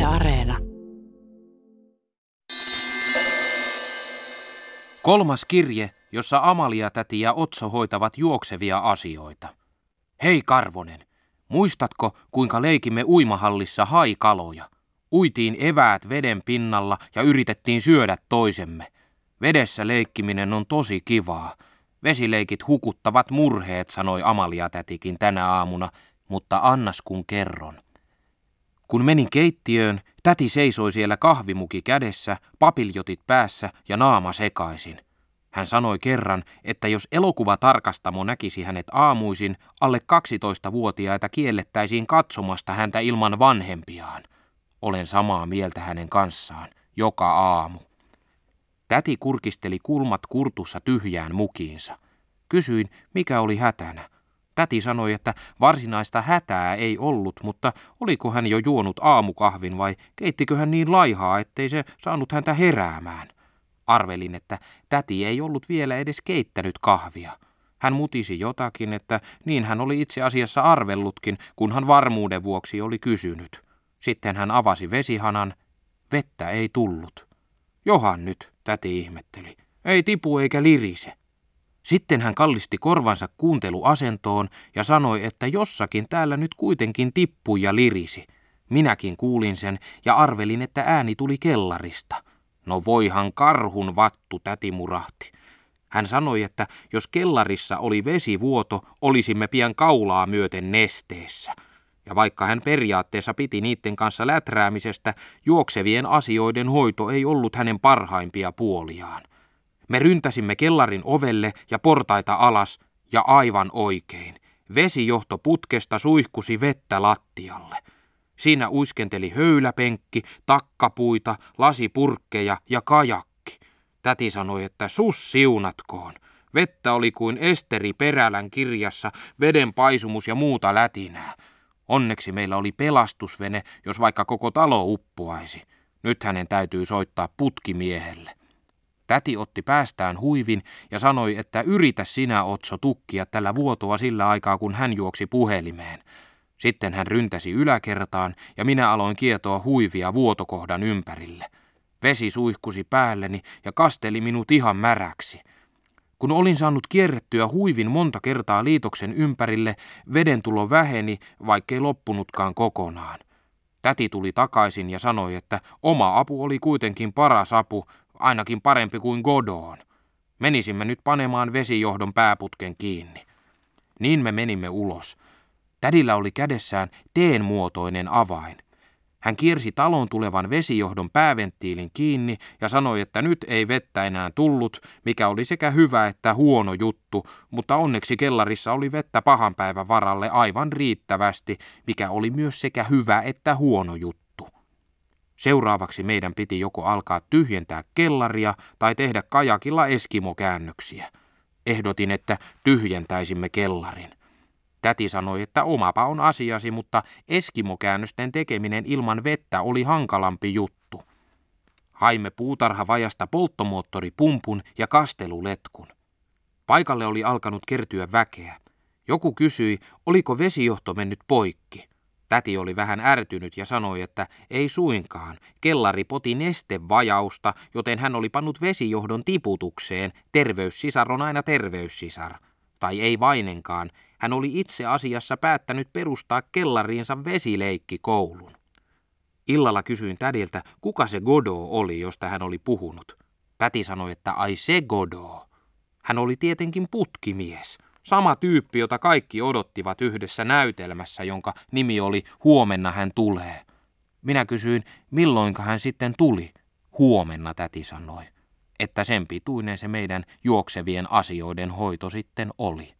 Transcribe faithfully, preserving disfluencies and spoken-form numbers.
Areena. Kolmas kirje, jossa Amalia-täti ja Otso hoitavat juoksevia asioita. Hei Karvonen, muistatko kuinka leikimme uimahallissa haikaloja? Uitiin eväät veden pinnalla ja yritettiin syödä toisemme. Vedessä leikkiminen on tosi kivaa. Vesileikit hukuttavat murheet, sanoi Amalia-tätikin tänä aamuna, mutta annas kun kerron. Kun menin keittiöön, täti seisoi siellä kahvimuki kädessä, papiljotit päässä ja naama sekaisin. Hän sanoi kerran, että jos elokuvatarkastamo näkisi hänet aamuisin, alle kaksitoistavuotiaita kiellettäisiin katsomasta häntä ilman vanhempiaan. Olen samaa mieltä hänen kanssaan, joka aamu. Täti kurkisteli kulmat kurtussa tyhjään mukiinsa. Kysyin, mikä oli hätänä. Täti sanoi, että varsinaista hätää ei ollut, mutta oliko hän jo juonut aamukahvin vai keittikö hän niin laihaa, ettei se saanut häntä heräämään. Arvelin, että täti ei ollut vielä edes keittänyt kahvia. Hän mutisi jotakin, että niin hän oli itse asiassa arvellutkin, kun hän varmuuden vuoksi oli kysynyt. Sitten hän avasi vesihanan. Vettä ei tullut. Johan nyt, täti ihmetteli. Ei tipu eikä lirise. Sitten hän kallisti korvansa kuunteluasentoon ja sanoi, että jossakin täällä nyt kuitenkin tippui ja lirisi. Minäkin kuulin sen ja arvelin, että ääni tuli kellarista. No voihan karhun vattu, täti murahti. Hän sanoi, että jos kellarissa oli vesivuoto, olisimme pian kaulaa myöten nesteessä. Ja vaikka hän periaatteessa piti niiden kanssa läträämisestä, juoksevien asioiden hoito ei ollut hänen parhaimpia puoliaan. Me ryntäsimme kellarin ovelle ja portaita alas, ja aivan oikein. Vesijohto putkesta suihkusi vettä lattialle. Siinä uiskenteli höyläpenkki, takkapuita, lasipurkkeja ja kajakki. Täti sanoi, että sus siunatkoon. Vettä oli kuin Esteri Perälän kirjassa, veden paisumus ja muuta lätinää. Onneksi meillä oli pelastusvene, jos vaikka koko talo uppoaisi. Nyt hänen täytyy soittaa putkimiehelle. Täti otti päästään huivin ja sanoi, että yritä sinä, Otso, tukkia tällä vuotoa sillä aikaa, kun hän juoksi puhelimeen. Sitten hän ryntäsi yläkertaan ja minä aloin kietoa huivia vuotokohdan ympärille. Vesi suihkusi päälleni ja kasteli minut ihan märäksi. Kun olin saanut kierrettyä huivin monta kertaa liitoksen ympärille, vedentulo väheni, vaikkei loppunutkaan kokonaan. Täti tuli takaisin ja sanoi, että oma apu oli kuitenkin paras apu, ainakin parempi kuin Godon. Menisimme nyt panemaan vesijohdon pääputken kiinni. Niin me menimme ulos. Tädillä oli kädessään T-muotoinen avain. Hän kiersi talon tulevan vesijohdon pääventtiilin kiinni ja sanoi, että nyt ei vettä enää tullut, mikä oli sekä hyvä että huono juttu, mutta onneksi kellarissa oli vettä pahan päivän varalle aivan riittävästi, mikä oli myös sekä hyvä että huono juttu. Seuraavaksi meidän piti joko alkaa tyhjentää kellaria tai tehdä kajakilla eskimokäännöksiä. Ehdotin, että tyhjentäisimme kellarin. Täti sanoi, että omapa on asiasi, mutta eskimokäännösten tekeminen ilman vettä oli hankalampi juttu. Haimme puutarhavajasta polttomoottoripumpun ja kasteluletkun. Paikalle oli alkanut kertyä väkeä. Joku kysyi, oliko vesijohto mennyt poikki. Täti oli vähän ärtynyt ja sanoi, että ei suinkaan. Kellari poti nestevajausta, joten hän oli pannut vesijohdon tiputukseen. Terveyssisar on aina terveyssisar. Tai ei vainenkaan. Hän oli itse asiassa päättänyt perustaa kellariinsa vesileikkikoulun. Illalla kysyin tädiltä, kuka se Godot oli, josta hän oli puhunut. Täti sanoi, että ai se Godot. Hän oli tietenkin putkimies. Sama tyyppi, jota kaikki odottivat yhdessä näytelmässä, jonka nimi oli Huomenna hän tulee. Minä kysyin, milloinka hän sitten tuli. Huomenna, täti sanoi. Että sen pituinen se meidän juoksevien asioiden hoito sitten oli.